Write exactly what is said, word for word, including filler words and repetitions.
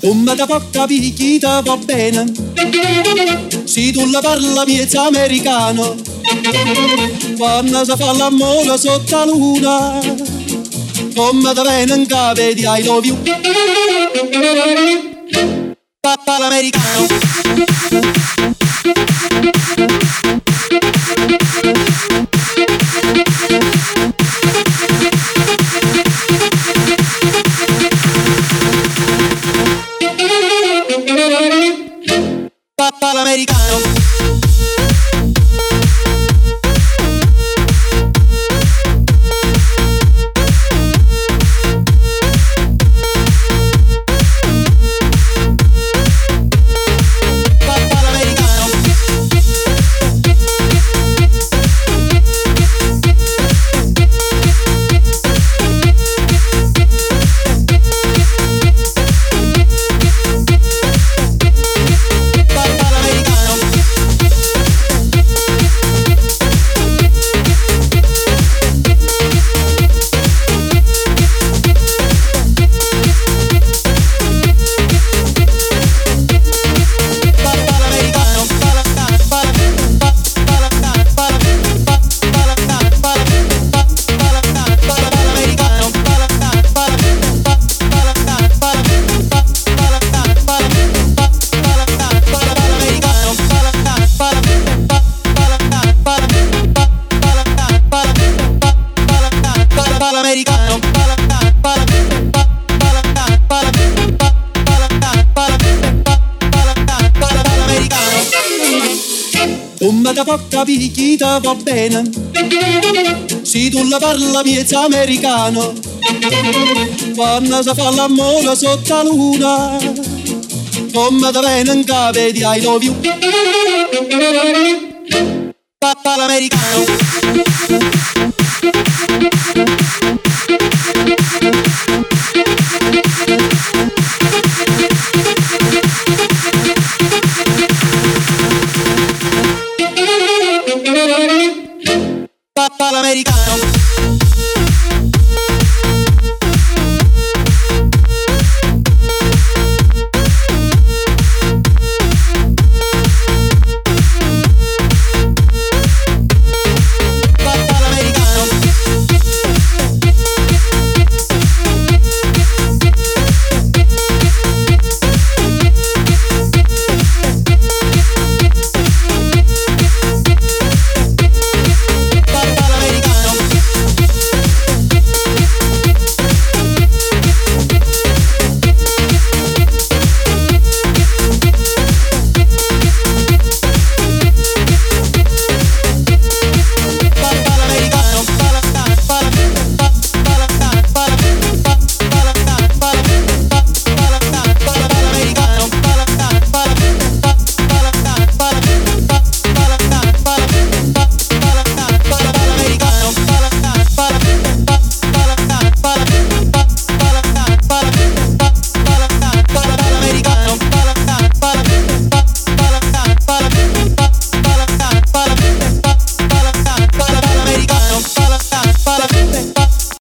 Come da poca picchita va bene, se tu la parla miezza americano, quando si fa l'amore sotto la luna, come da bene in capo di I love you. Papà l'americano. Papà l'americano. Come da poca picchita va bene, se tu la parla miezza americano, quando si fa l'amore sotto la luna, come da bene in capo di I love you. Papà l'americano. Papà l'americano.